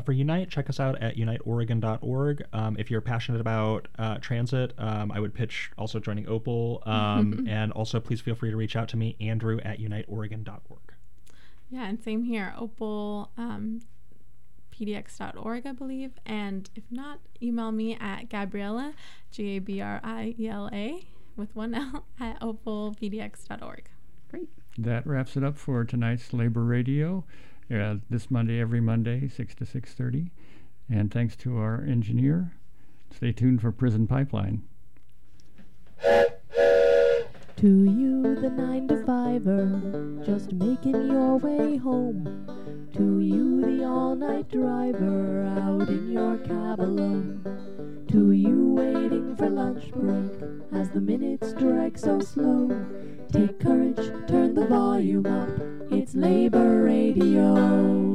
For Unite, check us out at uniteoregon.org. If you're passionate about transit, I would pitch also joining Opal. And also, please feel free to reach out to me, Andrew at uniteoregon.org. Yeah, and same here. Opal, pdx.org, I believe. And if not, email me at Gabriela, Gabriela, with one L, at opalpdx.org. Great. That wraps it up for tonight's Labor Radio. This Monday, every Monday, 6 to 6:30. And thanks to our engineer. Stay tuned for Prison Pipeline. To you, the 9-to-5er, just making your way home. To you, the all-night driver, out in your cab alone. To you, waiting for lunch break, as the minutes drag so slow. Take courage, turn the volume up, it's Labor Radio.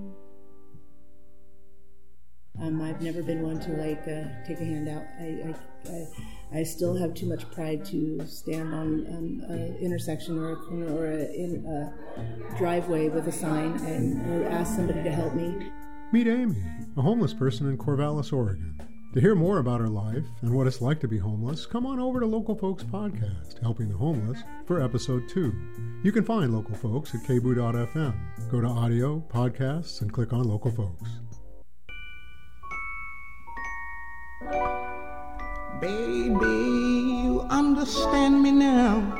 I've never been one to take a handout. I still have too much pride to stand on an intersection or a corner or in a driveway with a sign or ask somebody to help me. Meet Amy, a homeless person in Corvallis, Oregon. To hear more about her life and what it's like to be homeless, come on over to Local Folks Podcast, Helping the Homeless, for episode 2. You can find Local Folks at kboo.fm. Go to audio, podcasts, and click on Local Folks. Baby, you understand me now.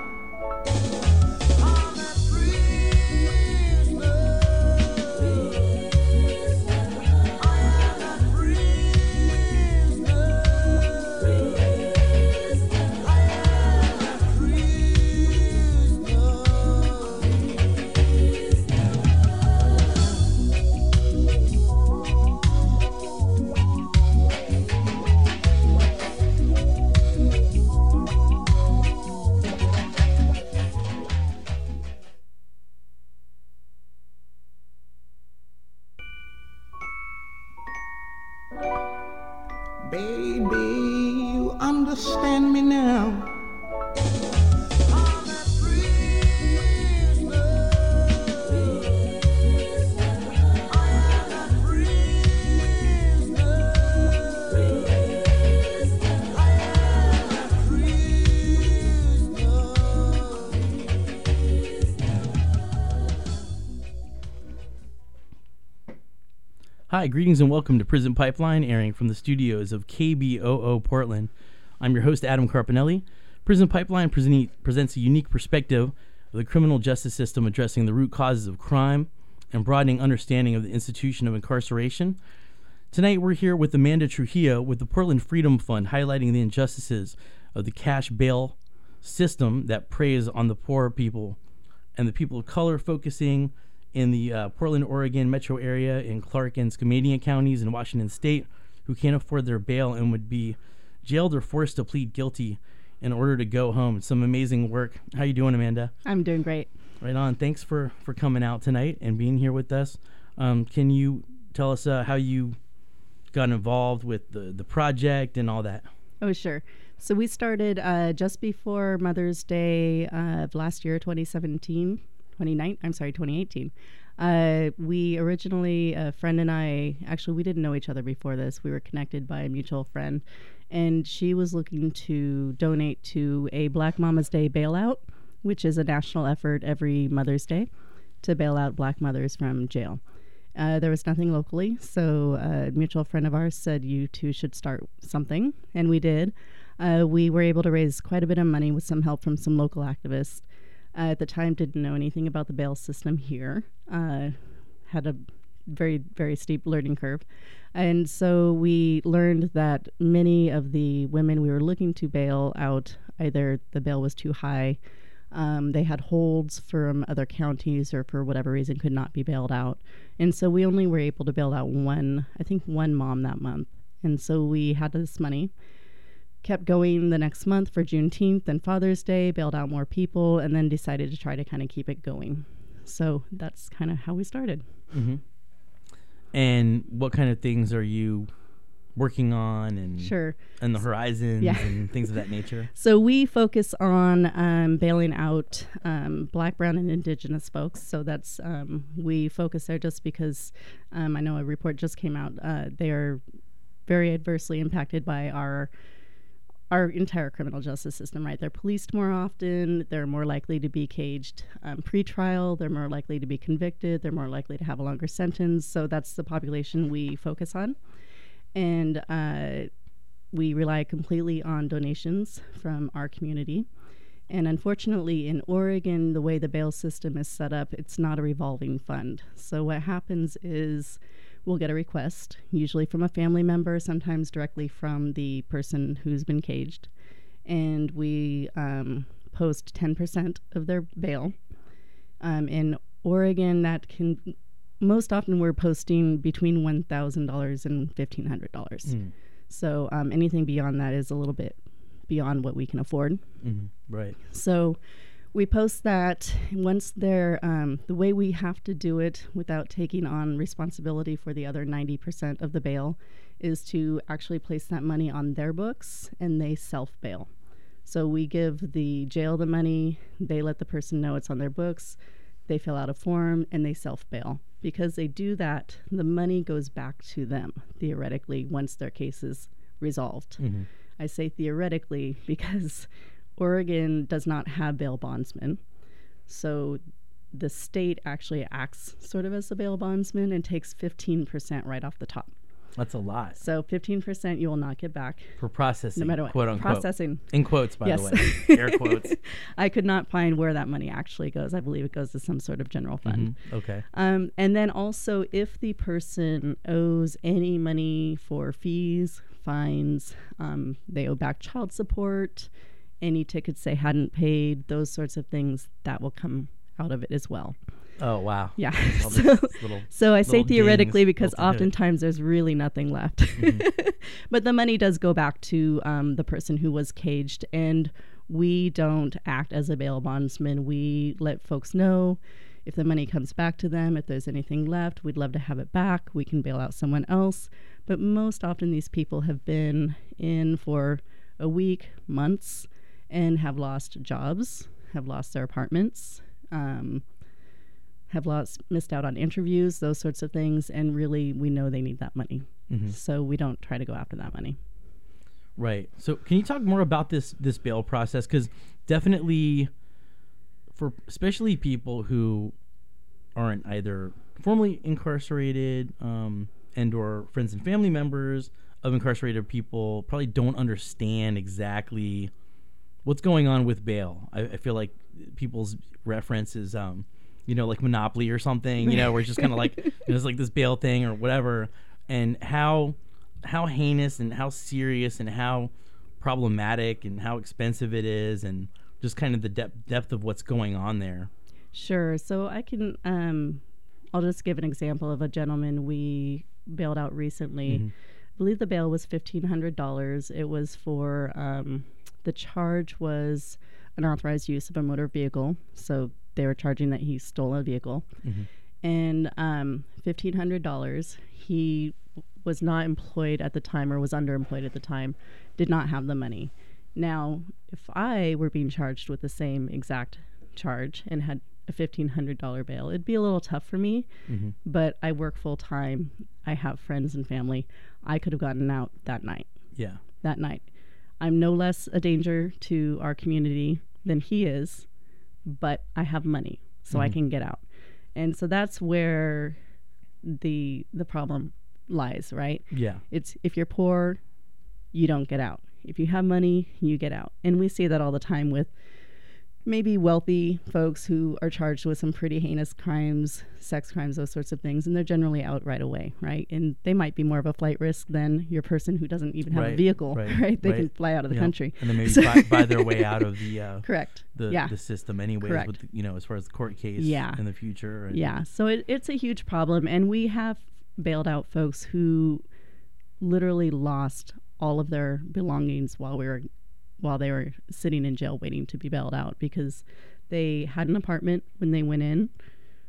Baby, you understand me now. Hi, greetings and welcome to Prison Pipeline, airing from the studios of KBOO Portland. I'm your host, Adam Carpinelli. Prison Pipeline presents a unique perspective of the criminal justice system, addressing the root causes of crime and broadening understanding of the institution of incarceration. Tonight, we're here with Amanda Trujillo with the Portland Freedom Fund, highlighting the injustices of the cash bail system that preys on the poor people and the people of color, focusing in the Portland, Oregon metro area, in Clark and Skamania counties in Washington State, who can't afford their bail and would be jailed or forced to plead guilty in order to go home. Some amazing work. How you doing, Amanda? I'm doing great. Right on. Thanks for coming out tonight and being here with us. Can you tell us how you got involved with the project and all that? Oh, sure. So we started just before Mother's Day of last year, 2018. We originally, a friend and I, actually we didn't know each other before this. We were connected by a mutual friend, and she was looking to donate to a Black Mama's Day bailout, which is a national effort every Mother's Day to bail out Black mothers from jail. There was nothing locally, so a mutual friend of ours said, you two should start something, and we did. We were able to raise quite a bit of money with some help from some local activists. At the time, didn't know anything about the bail system here. Had a very, very steep learning curve. And so we learned that many of the women we were looking to bail out, either the bail was too high, they had holds from other counties, or for whatever reason could not be bailed out. And so we only were able to bail out one mom that month. And so we had this money, kept going the next month for Juneteenth and Father's Day, bailed out more people, and then decided to try to kind of keep it going. So that's kind of how we started. Mm-hmm. And what kind of things are you working on and Sure. and the horizons Yeah. and things of that nature? So we focus on bailing out Black, Brown, and Indigenous folks. So that's we focus there just because I know a report just came out. They are very adversely impacted by our entire criminal justice system, right? They're policed more often. They're more likely to be caged pre-trial. They're more likely to be convicted. They're more likely to have a longer sentence. So that's the population we focus on. And we rely completely on donations from our community. And unfortunately, in Oregon, the way the bail system is set up, it's not a revolving fund. So what happens is we'll get a request, usually from a family member, sometimes directly from the person who's been caged. And we post 10% of their bail. In Oregon, that can... Most often we're posting between $1,000 and $1,500. So anything beyond that is a little bit beyond what we can afford. Right. So we post that once they're, the way we have to do it without taking on responsibility for the other 90% of the bail is to actually place that money on their books and they self-bail. So we give the jail the money, they let the person know it's on their books, they fill out a form, and they self-bail. Because they do that, the money goes back to them, theoretically, once their case is resolved. I say theoretically because Oregon does not have bail bondsmen. So the state actually acts sort of as a bail bondsman and takes 15% right off the top. That's a lot. So 15% you will not get back. For processing, no matter what. quote unquote. Processing. In quotes, by Yes. the way. Air quotes. I could not find where that money actually goes. I believe it goes to some sort of general fund. Okay. And then also, if the person owes any money for fees, fines, they owe back child support, any tickets they hadn't paid, those sorts of things, that will come out of it as well. Oh, wow. Yeah. All So, this so I say little theoretically dings because built into it. oftentimes there's really nothing left. But the money does go back to the person who was caged, and we don't act as a bail bondsman. We let folks know if the money comes back to them, if there's anything left, we'd love to have it back. We can bail out someone else. But most often these people have been in for a week, months, and have lost jobs, have lost their apartments, have missed out on interviews, those sorts of things, and really we know they need that money. So we don't try to go after that money. Right. So can you talk more about this bail process? Because definitely for especially people who aren't either formally incarcerated and or friends and family members of incarcerated people probably don't understand exactly what's going on with bail. I feel like people's reference is like Monopoly or something, where it's just kind of like there's like this bail thing or whatever, and how heinous and how serious and how problematic and how expensive it is, and just kind of the depth of what's going on there. Sure. So I can I'll just give an example of a gentleman we bailed out recently. I believe the bail was $1,500. It was for the charge was unauthorized use of a motor vehicle. So they were charging that he stole a vehicle. And $1,500. He was not employed at the time or was underemployed at the time, did not have the money. Now, if I were being charged with the same exact charge and had a $1,500 bail, it'd be a little tough for me, but I work full time. I have friends and family. I could have gotten out that night. Yeah. That night. I'm no less a danger to our community than he is, but I have money, so I can get out. And so that's where the problem lies, right? Yeah. It's if you're poor, you don't get out. If you have money, you get out. And we see that all the time with maybe wealthy folks who are charged with some pretty heinous crimes, sex crimes, those sorts of things, and they're generally out right away, right? And they might be more of a flight risk than your person who doesn't even have a vehicle, right? They can fly out of the country. And then maybe buy their way out of the correct. The system anyways. Correct. With as far as the court case in the future. And so it's a huge problem, and we have bailed out folks who literally lost all of their belongings while they were sitting in jail waiting to be bailed out, because they had an apartment when they went in.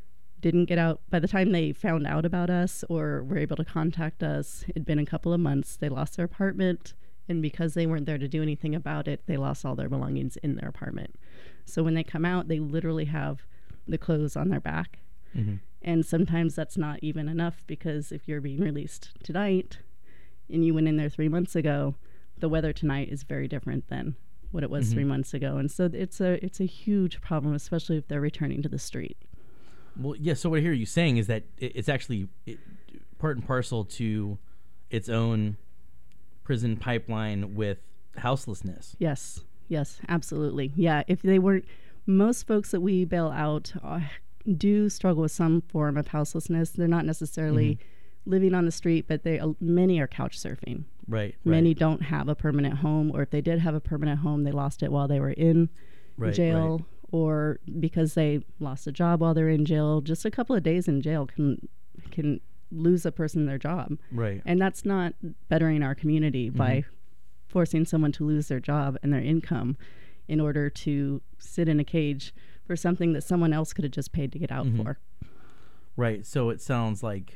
didn't get out. By the time they found out about us or were able to contact us, it'd been a couple of months. They lost their apartment, and because they weren't there to do anything about it, they lost all their belongings in their apartment. So when they come out, they literally have the clothes on their back. Mm-hmm. And sometimes that's not even enough, because if you're being released tonight and you went in there 3 months ago, the weather tonight is very different than what it was 3 months ago. And so it's a huge problem, especially if they're returning to the street. Well, yeah, so what I hear you saying is that it's actually part and parcel to its own prison pipeline with houselessness. Yes, absolutely. Yeah, if they weren't, most folks that we bail out do struggle with some form of houselessness. They're not necessarily living on the street, but many are couch surfing. Right. Many don't have a permanent home, or if they did have a permanent home, they lost it while they were in jail. Right. Or because they lost a job while they're in jail. Just a couple of days in jail can lose a person their job. Right. And that's not bettering our community by forcing someone to lose their job and their income in order to sit in a cage for something that someone else could have just paid to get out for. Right. So it sounds like,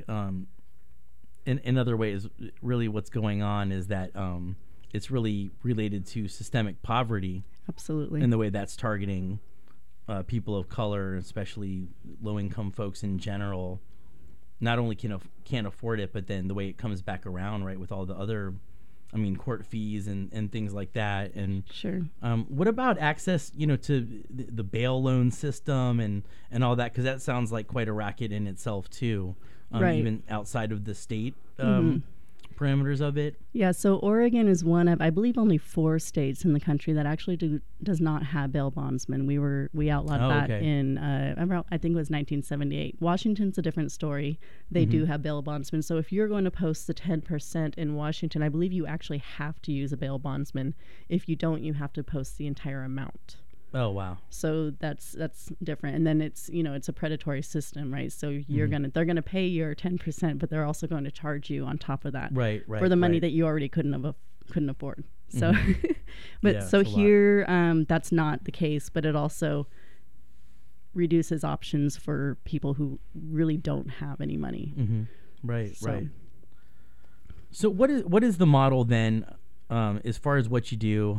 in other ways, really what's going on is that it's really related to systemic poverty. Absolutely. In the way that's targeting people of color, especially low-income folks in general, not only can't afford it, but then the way it comes back around, right, with all the other, court fees and things like that. And sure. What about access, to the bail loan system and all that? Because that sounds like quite a racket in itself too, right. Even outside of the state parameters of it. Yeah, so Oregon is one of, I believe, only 4 states in the country that actually does not have bail bondsmen. We outlawed that in about, I think it was 1978. Washington's a different story. They do have bail bondsmen. So if you're going to post the 10% in Washington, I believe you actually have to use a bail bondsman. If you don't, you have to post the entire amount. Oh, wow. So that's different. And then it's a predatory system, right? So they're gonna pay your 10%, but they're also going to charge you on top of that, right, for the money that you already couldn't afford. So, but yeah, so here that's not the case, but it also reduces options for people who really don't have any money. Right. So what is the model then, as far as what you do?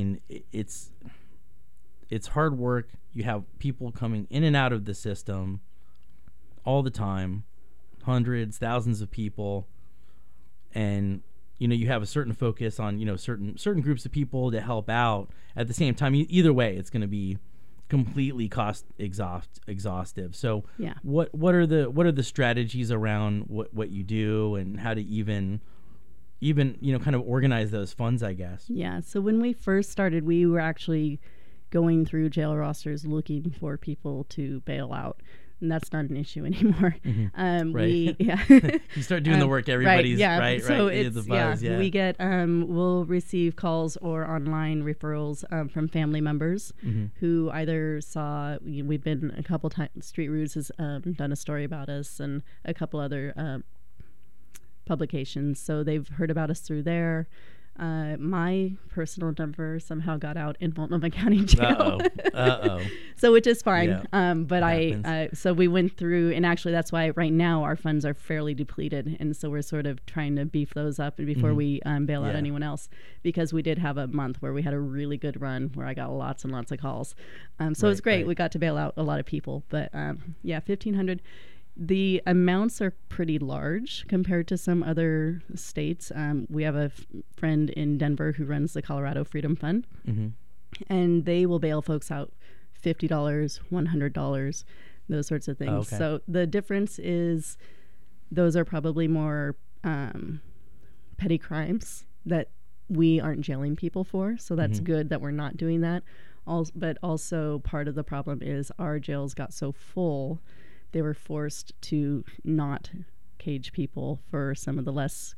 It's hard work. You have people coming in and out of the system all the time, hundreds, thousands of people, and you have a certain focus on certain groups of people to help out. At the same time, either way, it's going to be completely cost exhaustive. So yeah, what are the strategies around what you do, and how to even kind of organize those funds, I guess? Yeah. So when we first started, we were actually going through jail rosters looking for people to bail out, and that's not an issue anymore. Right. You start doing the work everybody's right. So it's the buzz, we get we'll receive calls or online referrals from family members who either saw, we've been a couple times, Street Roots has done a story about us, and a couple other publications, so they've heard about us through there. My personal number somehow got out in Multnomah County Jail. So which is fine. Yeah, but so we went through, and actually that's why right now our funds are fairly depleted, and so we're sort of trying to beef those up before we bail out anyone else, because we did have a month where we had a really good run where I got lots and lots of calls. So it's great. We got to bail out a lot of people, but 1,500. The amounts are pretty large compared to some other states. We have a friend in Denver who runs the Colorado Freedom Fund, and they will bail folks out $50, $100, those sorts of things. So the difference is those are probably more petty crimes that we aren't jailing people for. So that's good that we're not doing that. But also part of the problem is our jails got so full, they were forced to not cage people for some of the less,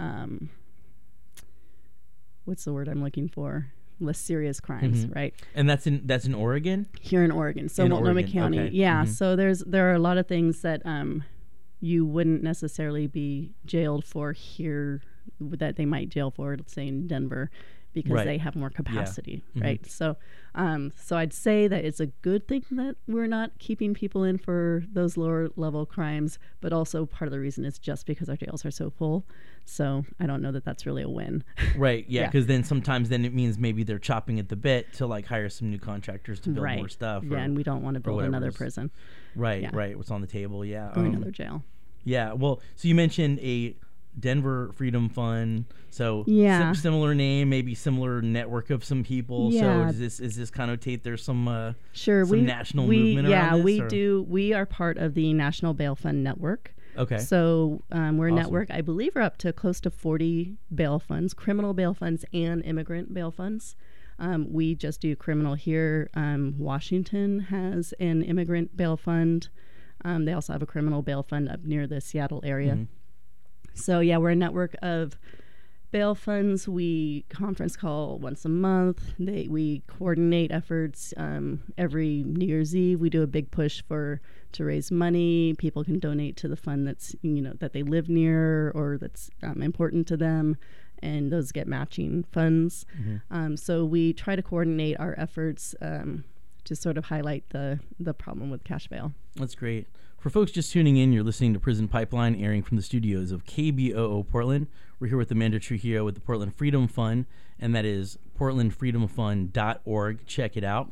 what's the word I'm looking for? Less serious crimes, right? And that's in Oregon? Here in Oregon. So Multnomah County. Okay. Yeah. So there are a lot of things that you wouldn't necessarily be jailed for here that they might jail for, let's say in Denver. because Right. they have more capacity, Mhm. right? So I'd say that it's a good thing that we're not keeping people in for those lower level crimes, but also part of the reason is just because our jails are so full. So I don't know that that's really a win. Right. Yeah. Yeah. Because then sometimes it means maybe they're chopping at the bit to like hire some new contractors to build Right. more stuff. Yeah, and we don't want to build whatever another is- prison Right. Yeah. Right. What's on the table? Yeah. or another jail. Yeah. Well, so you mentioned a Denver Freedom Fund. So Yeah. similar name, maybe similar network of some people. Yeah. So is this connotate there's some Sure, some national movement yeah, around this? we or- do. We are part of the National Bail Fund Network. Okay. So we're a Awesome. network. I believe we're up to close to 40 bail funds, criminal bail funds and immigrant bail funds. We just do criminal here. Washington has an immigrant bail fund. They also have a criminal bail fund up near the Seattle area. Mhm. So yeah, we're a network of bail funds. We conference call once a month. We coordinate efforts every New Year's Eve. We do a big push to raise money. People can donate to the fund that's that they live near or that's important to them, and those get matching funds. So we try to coordinate our efforts to sort of highlight the problem with cash bail. That's great. For folks just tuning in, you're listening to Prison Pipeline, airing from the studios of KBOO Portland. We're here with Amanda Trujillo with the Portland Freedom Fund, and that is portlandfreedomfund.org. Check it out.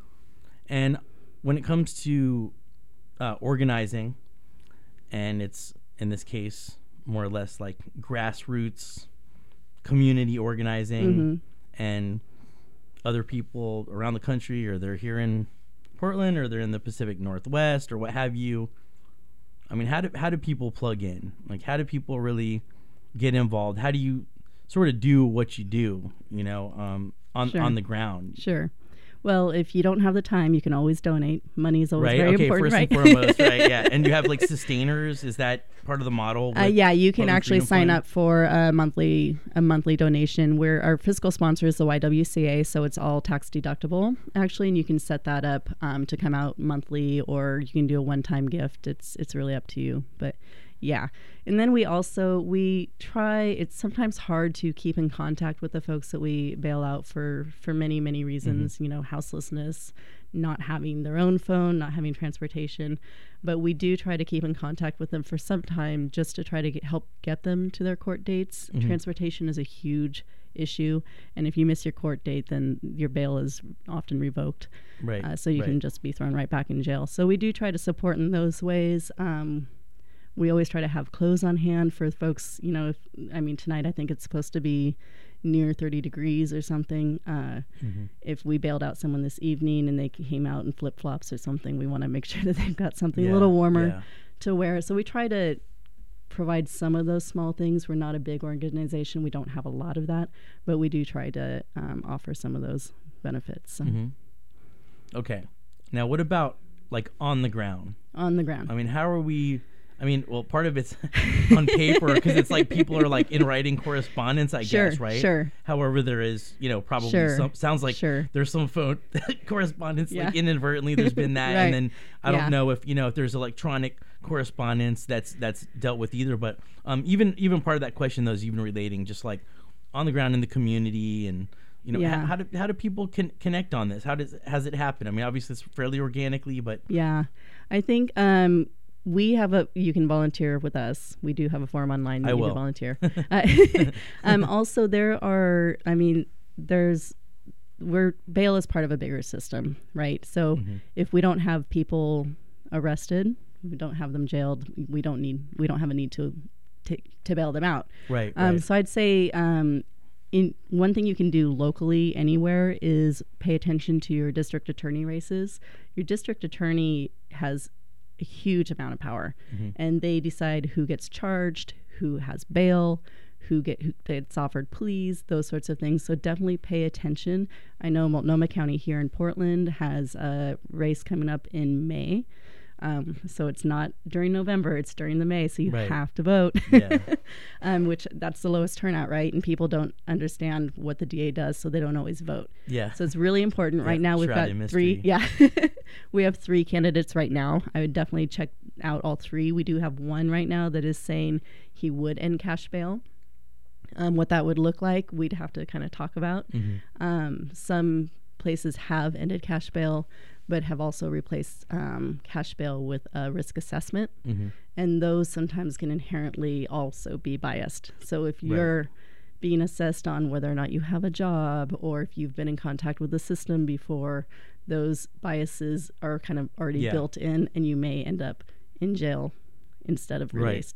And when it comes to organizing, and it's, in this case, more or less like grassroots community organizing, and other people around the country, or they're here in Portland, or they're in the Pacific Northwest, or what have you. I mean, how do people plug in? Like, how do people really get involved? How do you sort of do what you do, Sure. on the ground? Sure. Well, if you don't have the time, you can always donate. Money is always Right? very Okay, important, first right? and foremost, right? Yeah. And you have like sustainers. Is that part of the model? with Yeah, you can Portland actually Freedom sign Fund? up for a monthly donation. Where our fiscal sponsor is the YWCA, so it's all tax deductible actually, and you can set that up to come out monthly, or you can do a one-time gift. It's really up to you, but yeah. And then we try. It's sometimes hard to keep in contact with the folks that we bail out for many reasons. Houselessness, not having their own phone, not having transportation. But we do try to keep in contact with them for some time, just to try to help get them to their court dates. Transportation is a huge issue, and if you miss your court date, then your bail is often revoked. Right. So you can just be thrown right back in jail. So we do try to support in those ways. We always try to have clothes on hand for folks. Tonight I think it's supposed to be near 30 degrees or something. If we bailed out someone this evening and they came out in flip-flops or something, we want to make sure that they've got something a little warmer to wear. So we try to provide some of those small things. We're not a big organization. We don't have a lot of that, but we do try to offer some of those benefits. So. Okay. Now, what about like on the ground? On the ground. I mean, how are we? I mean, well, part of it's on paper because it's like people are like in writing correspondence, I guess, right? Sure. However, there is, probably some, sounds like there's some phone correspondence, like inadvertently there's been that. Right. And then I don't know if there's electronic correspondence that's dealt with either. But even part of that question, though, is even relating just like on the ground in the community and, how do people connect on this? Has it happened? I mean, obviously it's fairly organically, but. Yeah, I think we have you can volunteer with us. We do have a form online that you can volunteer. Also, bail is part of a bigger system, right? So if we don't have people arrested, we don't have them jailed, we don't have a need to bail them out. Right. So I'd say one thing you can do locally anywhere is pay attention to your district attorney races. Your district attorney has a huge amount of power, and they decide who gets charged, who has bail, who gets offered pleas, those sorts of things. So definitely pay attention. I know Multnomah County here in Portland has a race coming up in May. So it's not during November, it's during the May, so you have to vote. Which that's the lowest turnout, right? And people don't understand what the DA does, so they don't always vote. Yeah. So it's really important. Right now we've got three. Yeah. We have 3 candidates right now. I would definitely check out all 3. We do have one right now that is saying he would end cash bail. What that would look like, we'd have to kind of talk about. Some places have ended cash bail, but have also replaced cash bail with a risk assessment. And those sometimes can inherently also be biased. So if you're being assessed on whether or not you have a job, or if you've been in contact with the system before, those biases are kind of already built in, and you may end up in jail instead of released.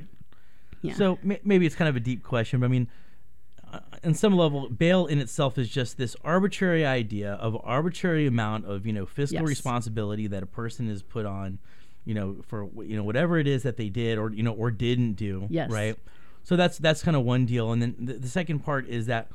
So maybe it's kind of a deep question, but I mean, on some level, bail in itself is just this arbitrary idea of arbitrary amount of, fiscal responsibility that a person is put on, for, whatever it is that they did or, or didn't do. Right. So that's kind of one deal. And then the second part is that,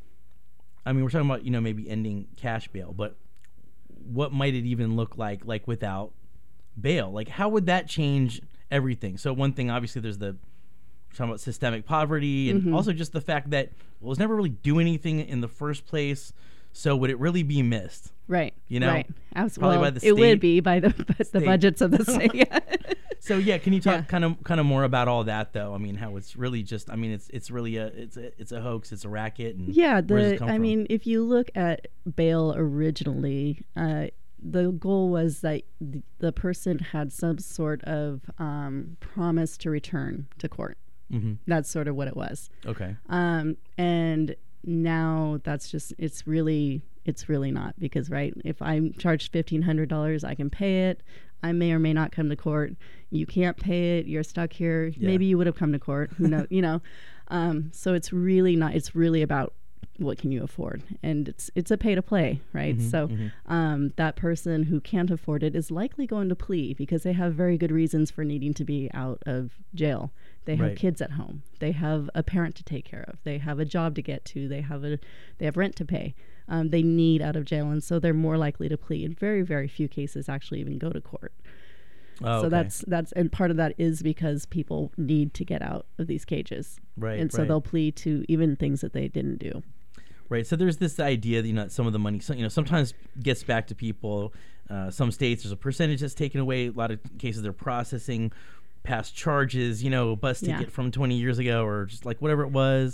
I mean, we're talking about, maybe ending cash bail, but what might it even look like without bail? Like, how would that change everything? So one thing, obviously, there's we're talking about systemic poverty, and also just the fact that it was never really doing anything in the first place. So would it really be missed? Right. Right. Absolutely. Probably by the state. It would be by the budgets of the state. So can you talk kind of more about all that, though? I mean, how it's really just, I mean, it's really it's a hoax, it's a racket, and where does it come from? mean, if you look at bail originally, the goal was that the person had some sort of promise to return to court. That's sort of what it was. Okay. And now that's just, it's really not, because if I'm charged $1,500, I can pay it. I may or may not come to court. You can't pay it. You're stuck here. Maybe you would have come to court. Who knows? So it's really not. It's really about what can you afford, and it's a pay to play, right? That person who can't afford it is likely going to plea because they have very good reasons for needing to be out of jail. They have kids at home. They have a parent to take care of. They have a job to get to. They have rent to pay. They need out of jail, and so they're more likely to plea. In very, very few cases actually even go to court. So that's and part of that is because people need to get out of these cages, and so they'll plea to even things that they didn't do. Right. So there's this idea that, that some of the money, sometimes gets back to people. Some states, there's a percentage that's taken away. A lot of cases, they're processing past charges, bus ticket from 20 years ago, or just like whatever it was.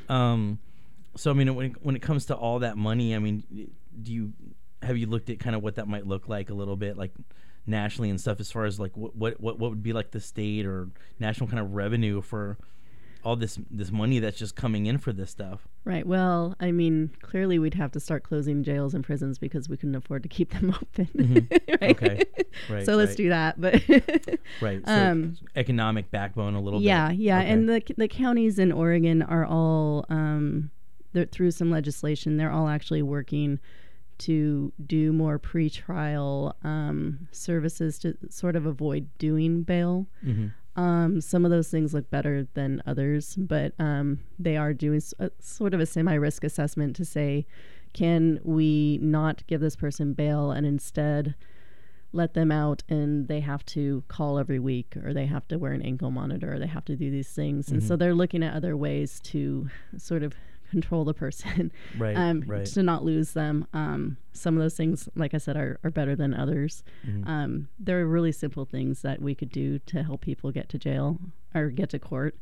So, I mean, when it comes to all that money, I mean, have you looked at kind of what that might look like a little bit, like nationally and stuff, as far as like what would be like the state or national kind of revenue for all this money that's just coming in for this stuff? Right. Well, I mean, clearly we'd have to start closing jails and prisons because we couldn't afford to keep them open. Right? Okay. Right. So let's do that. But right. So economic backbone a little bit. Yeah. Okay. And the counties in Oregon are all through some legislation. They're all actually working to do more pretrial services to sort of avoid doing bail. Some of those things look better than others, but they are doing sort of a semi-risk assessment to say, can we not give this person bail and instead let them out and they have to call every week, or they have to wear an ankle monitor, or they have to do these things. And so they're looking at other ways to sort of control the person, to not lose them. Some of those things, like I said, are better than others. There are really simple things that we could do to help people get to jail or get to court.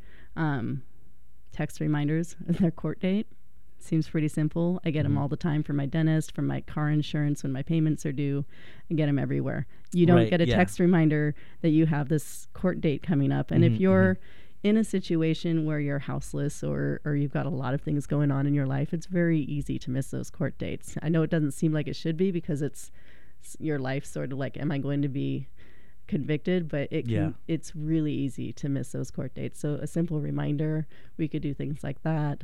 Text reminders of their court date. Seems pretty simple. I get them all the time from my dentist, from my car insurance when my payments are due. I get them everywhere. You don't get a text reminder that you have this court date coming up. And if you're in a situation where you're houseless or you've got a lot of things going on in your life, it's very easy to miss those court dates. I know it doesn't seem like it should be because it's your life sort of like, am I going to be convicted? But it's really easy to miss those court dates. So a simple reminder, we could do things like that.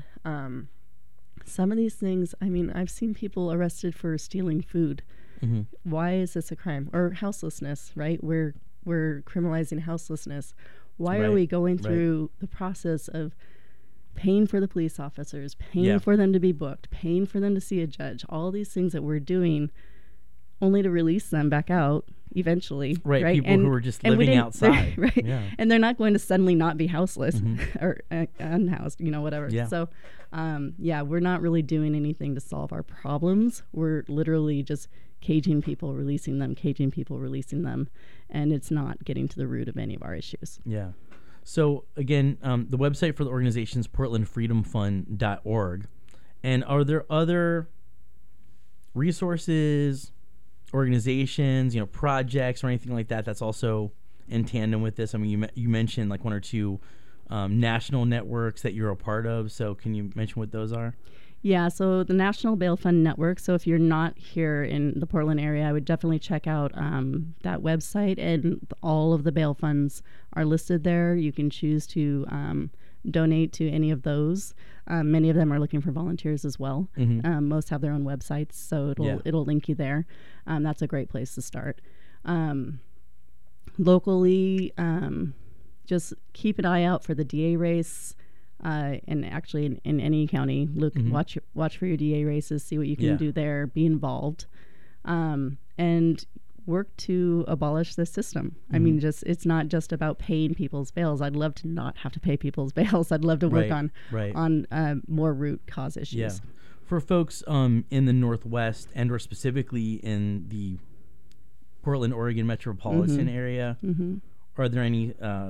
Some of these things, I mean, I've seen people arrested for stealing food. Why is this a crime? Or houselessness, right? We're criminalizing houselessness. Why are we going through the process of paying for the police officers, paying for them to be booked, paying for them to see a judge, all these things that we're doing only to release them back out eventually. Right. People who are just living outside. Right. Yeah. And they're not going to suddenly not be houseless or unhoused, whatever. Yeah. So, we're not really doing anything to solve our problems. We're literally just caging people, releasing them, and it's not getting to the root of any of our issues. Yeah. So again, the website for the organization is portlandfreedomfund.org. And are there other resources, organizations, projects or anything like that that's also in tandem with this? I mean, you mentioned like one or two national networks that you're a part of. So can you mention what those are? Yeah, so the National Bail Fund Network. So if you're not here in the Portland area, I would definitely check out that website, and all of the bail funds are listed there. You can choose to donate to any of those. Many of them are looking for volunteers as well. Most have their own websites, so it'll link you there. That's a great place to start. Locally, just keep an eye out for the DA race. And actually, in any county, watch for your DA races, see what you can do there, be involved, and work to abolish the system. I mean, it's not just about paying people's bails. I'd love to not have to pay people's bails. I'd love to work on more root cause issues. Yeah. For folks in the Northwest and or specifically in the Portland, Oregon metropolitan area, are there any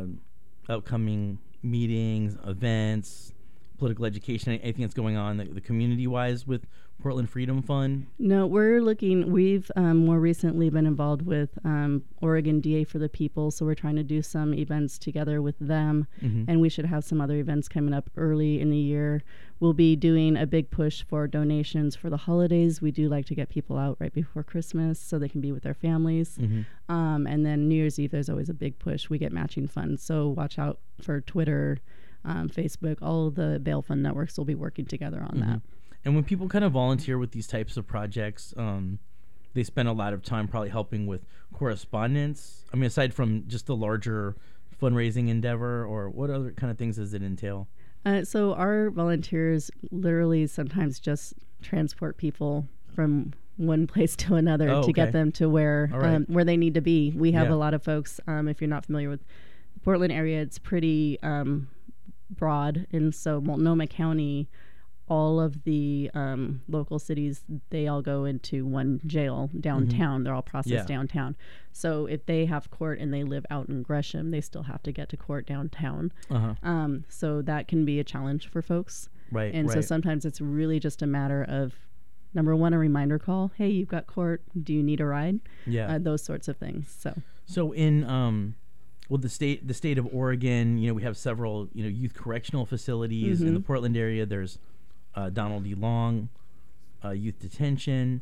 upcoming meetings, events, political education, anything that's going on the community-wise with Portland Freedom Fund? No, we've more recently been involved with Oregon DA for the People, so we're trying to do some events together with them, and we should have some other events coming up early in the year. We'll be doing a big push for donations for the holidays. We do like to get people out right before Christmas so they can be with their families. And then New Year's Eve, there's always a big push. We get matching funds, so watch out for Twitter, Facebook. All of the bail fund networks will be working together on that. And when people kind of volunteer with these types of projects, they spend a lot of time probably helping with correspondence. I mean, aside from just the larger fundraising endeavor, or what other kind of things does it entail? So our volunteers literally sometimes just transport people from one place to another to get them to where they need to be. We have a lot of folks, if you're not familiar with the Portland area, it's pretty broad. And so Multnomah County, all of the local cities, they all go into one jail downtown. They're all processed downtown. So if they have court and they live out in Gresham, they still have to get to court downtown. So that can be a challenge for folks. And so sometimes it's really just a matter of, number one, a reminder call. Hey, you've got court. Do you need a ride? Those sorts of things. So in the state of Oregon, we have several youth correctional facilities in the Portland area. There's Donald E. Long, youth detention.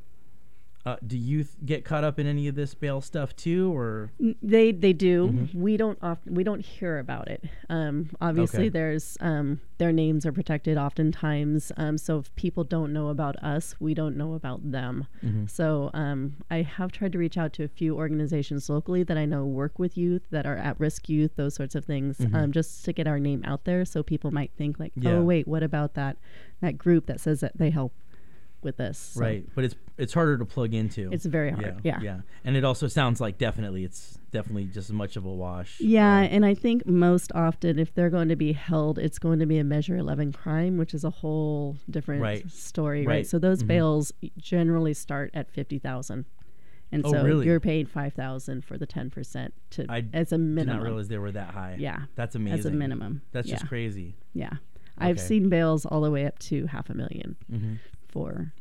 Do youth get caught up in any of this bail stuff too, or they do? We don't hear about it. Obviously, there's their names are protected oftentimes. So if people don't know about us, we don't know about them. So I have tried to reach out to a few organizations locally that I know work with youth, that are at-risk youth, those sorts of things, just to get our name out there, so people might think like, oh wait, what about that group that says that they help with this? So but it's harder to plug into. It's very hard. And it also sounds like it's definitely just as much of a wash. And I think most often, if they're going to be held, it's going to be a Measure 11 crime, which is a whole different story, right? So those bails generally start at $50,000, and so you're paid $5,000 for the 10% as a minimum. I did not realize they were that high. That's amazing. As a minimum. That's just crazy. I've seen bails all the way up to $500,000 for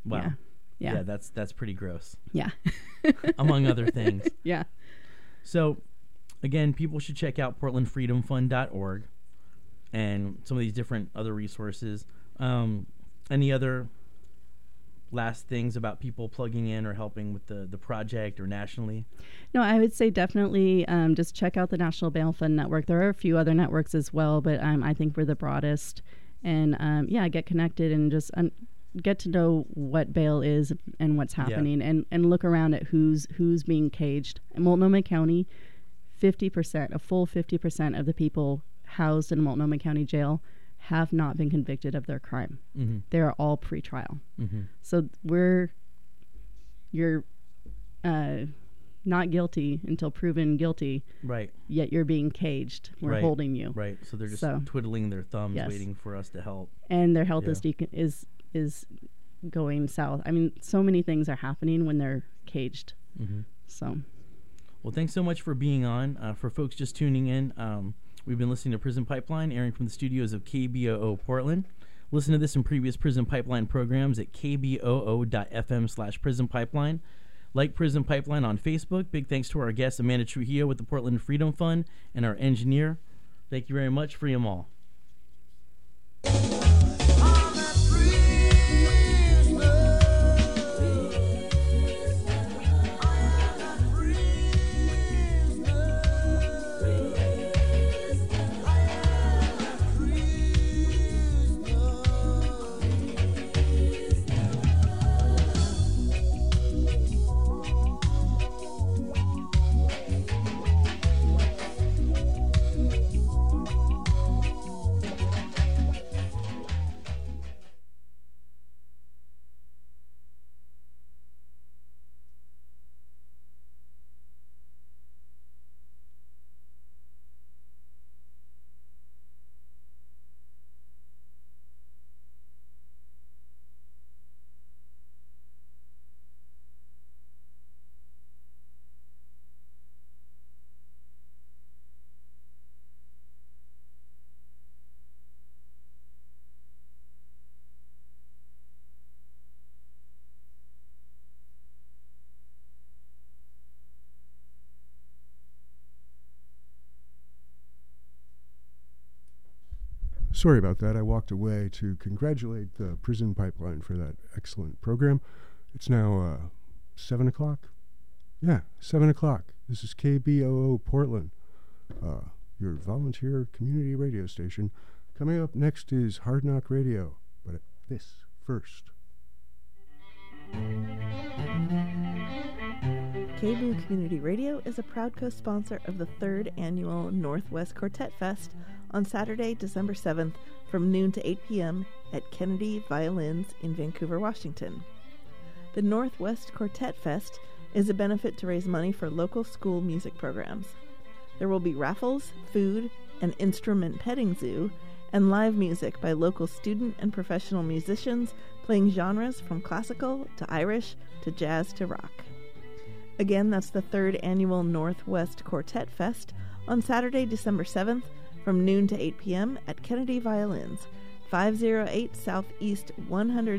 that's pretty gross. Among other things. So again, people should check out portlandfreedomfund.org and some of these different other resources. Any other last things about people plugging in or helping with the project or nationally? No, I would say definitely just check out the National Bail Fund Network. There are a few other networks as well, but I think we're the broadest. And get connected and just get to know what bail is and what's happening, and look around at who's being caged. In Multnomah County, a full 50% of the people housed in Multnomah County Jail have not been convicted of their crime. They are all pretrial. So you're not guilty until proven guilty. Yet you're being caged. We're holding you. So they're just twiddling their thumbs, waiting for us to help. And their health is going south. I mean, so many things are happening when they're caged. So, well, thanks so much for being on. For folks just tuning in, We've been listening to Prison Pipeline, airing from the studios of KBOO Portland. Listen to this and previous Prison Pipeline programs at kboo.fm/Prison Pipeline. Like Prison Pipeline on Facebook. Big thanks to our guest, Amanda Trujillo with the Portland Freedom Fund, and our engineer. Thank you very much. Free 'em all. Sorry about that. I walked away to congratulate the Prison Pipeline for that excellent program. It's now 7 o'clock. Yeah, 7 o'clock. This is KBOO Portland, your volunteer community radio station. Coming up next is Hard Knock Radio, but this first. KBOO Community Radio is a proud co-sponsor of the 3rd Annual Northwest Quartet Fest on Saturday, December 7th from noon to 8 p.m. at Kennedy Violins in Vancouver, Washington. The Northwest Quartet Fest is a benefit to raise money for local school music programs. There will be raffles, food, an instrument petting zoo, and live music by local student and professional musicians playing genres from classical to Irish to jazz to rock. Again, that's the 3rd Annual Northwest Quartet Fest on Saturday, December 7th from noon to 8 p.m. at Kennedy Violins, 508 Southeast 100